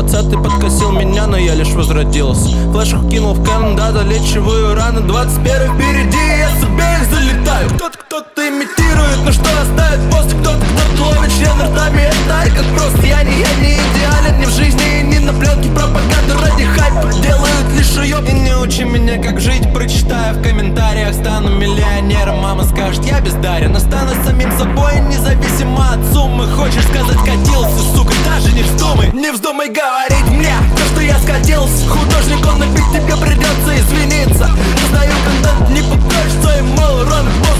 20-й подкосил меня, но я лишь возродился. Флешку кинул в кэн, да, долечиваю раны. 21-й впереди, я с обеих залетаю. Кто-то имитирует, но что оставит после? Кто-то ловит член ртами, это как просто. Я не идеален ни в жизни и ни на пленке. Пропаганду ради хайпа делают лишь уёб. И не учи меня, как жить, прочитаю в комментариях. Стану миллионером, мама скажет, я бездарен. Останусь самим собой, независимо от суммы. Хочешь сказать, катился, сука, даже не вздумай говорить мне то, что я скатился. Художник, он набить, тебе придется извиниться. Раздаю контент, не покажешь своим мол, рано.